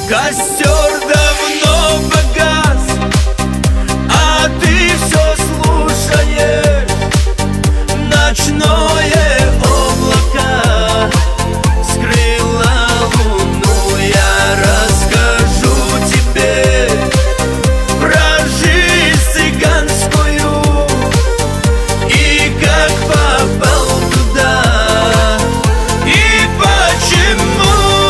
Костер давно погас, а ты все слушаешь ночное облако скрыло луну. Я расскажу тебе про жизнь цыганскую и как попал туда и почему.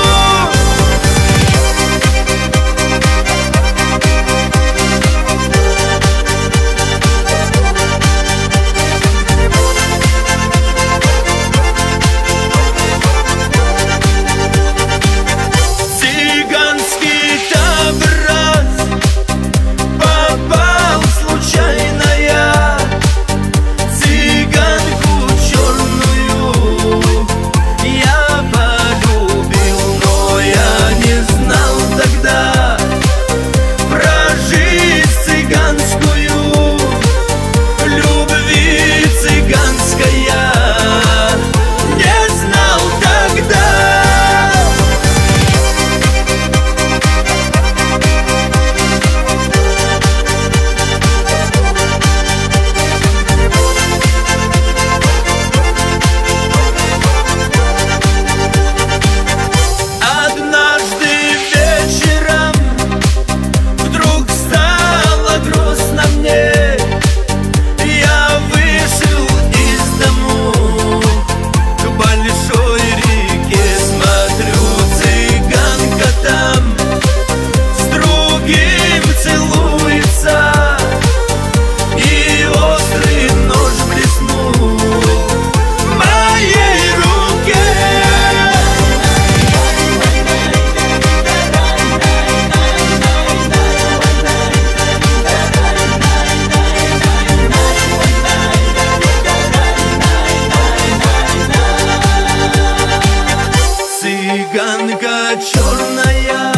Цыганка черная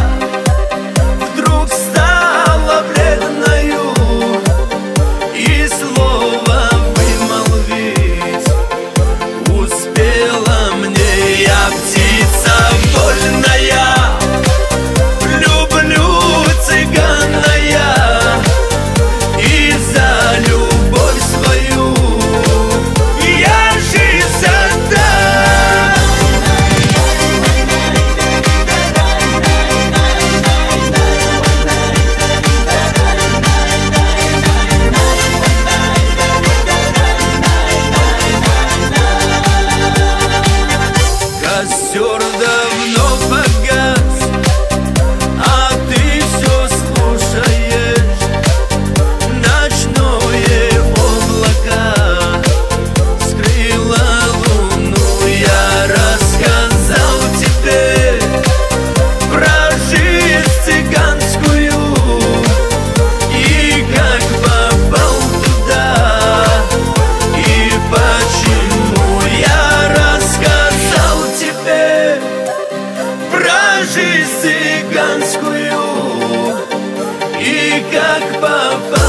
вдруг стала бледною, и слова вымолвить успела мне. Я птица вольная, люблю цыгана я, и за любовь свою я жизнь отдам. Костер давно погас, а ты все слушаешь ночное облако скрыло луну. Я рассказал тебе про жизнь цыганскую и как попал туда и почему. Я рассказал тебе про жизнь цыганскую и как попал.